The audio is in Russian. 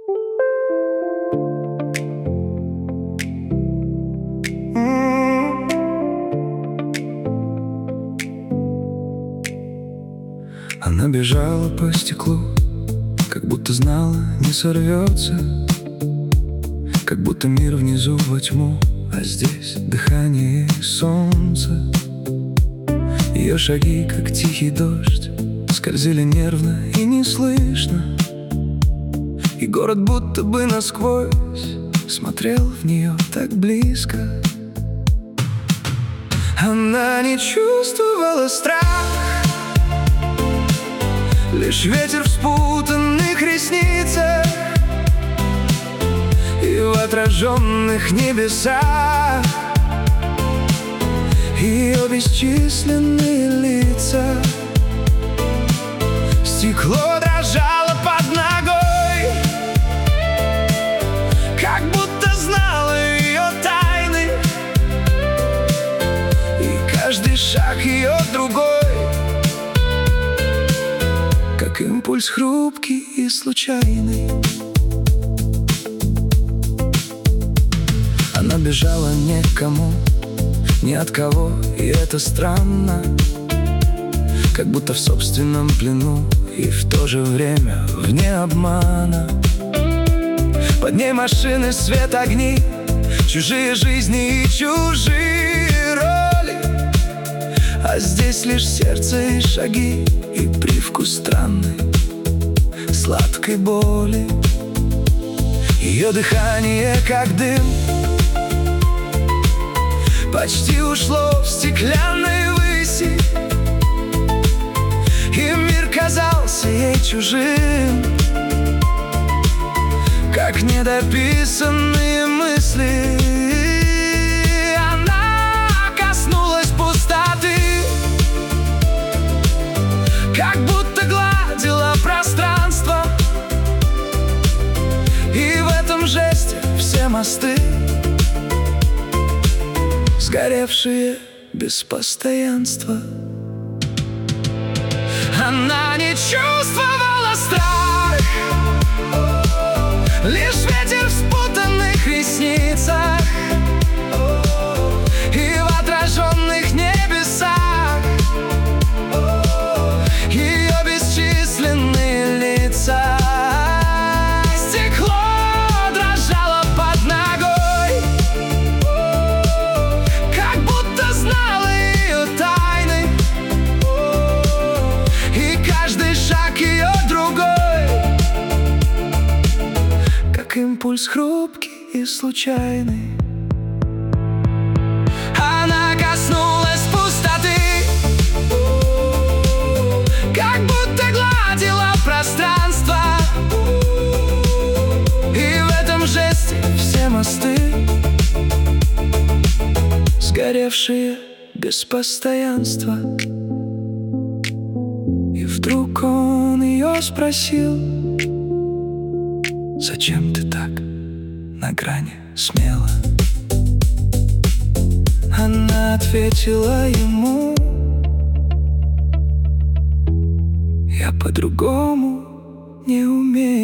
Она бежала по стеклу, как будто знала, не сорвется, как будто мир внизу во тьму, а здесь дыхание и солнце. Ее шаги, как тихий дождь, скользили нервно и неслышно, и город будто бы насквозь смотрел в нее так близко. Она не чувствовала страх, лишь ветер в спутанных ресницах и в отраженных небесах ее бесчисленные лица. Стекло дрожало под ногой, как будто знало ее тайны, и каждый шаг ее другой, как импульс хрупкий и случайный. Она бежала никому, ни от кого, и это странно, как будто в собственном плену и в то же время вне обмана. Под ней машины, свет, огни, чужие жизни и чужие роли, а здесь лишь сердце и шаги, и привкус странной сладкой боли. Ее дыхание, как дым, почти ушло в стеклянные выси, и мир казался ей чужим, как недописанные мысли. Она коснулась пустоты, как будто гладила пространство, и в этом жесте все мосты, сгоревшие без постоянства. Она не чувствовала страх, лишь ветер в спутанных ресницах и в отраженных небесах ее бесчисленные лица. Стекло дрожало под ногой, как будто знало ее тайны, и каждый шаг ее другой, как импульс хрупкий и случайный. Она коснулась пустоты, как будто гладила пространство, и в этом жесте все мосты, сгоревшие без постоянства. И вдруг он ее спросил: зачем ты так на грани смела? Она ответила ему: я по-другому не умею.